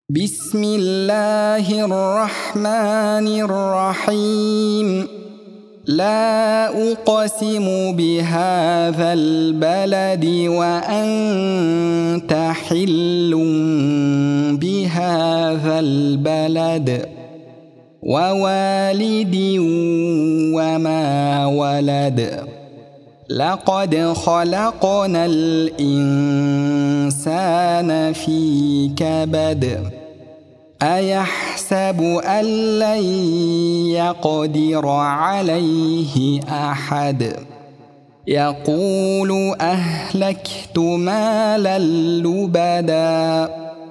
بسم الله الرحمن الرحيم. لا أقسم بهذا البلد وأنت حل بهذا البلد ووالد وما ولد. لقد خلقنا الإنسان في كبد. أيحسب أن لن يقدر عليه أحد. يقول أهلكت مالا لبدا.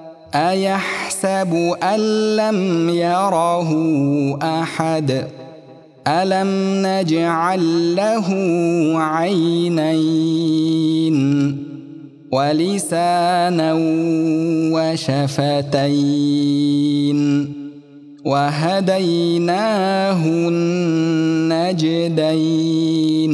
أيحسب أن لم يره أحد. ألم نجعل له عينين ولسانا وشفتين وهديناه النجدين.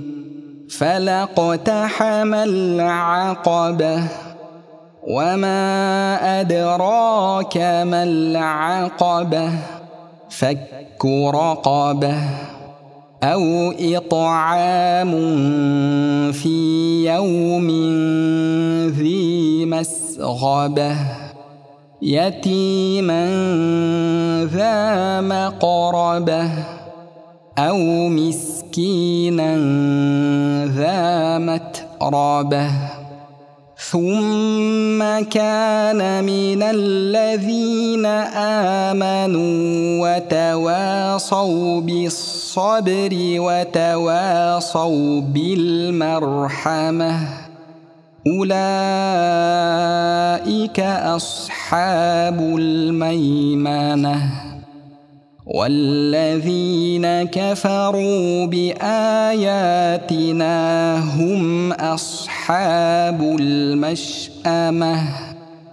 فلاقتحم العقبة وما أدراك ما العقبة. فك رقبة أو إطعام في يوم ذي مسغبة يتيما ذا مقربة أو مسكينا ذا متربة. ثم كان من الذين آمنوا وتواصوا بالصبر وتواصوا بالمرحمة أولئك أصحاب الميمنة. والذين كفروا بآياتنا هم أصحاب المشأمة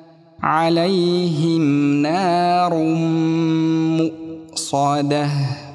عليهم نار مؤصدة.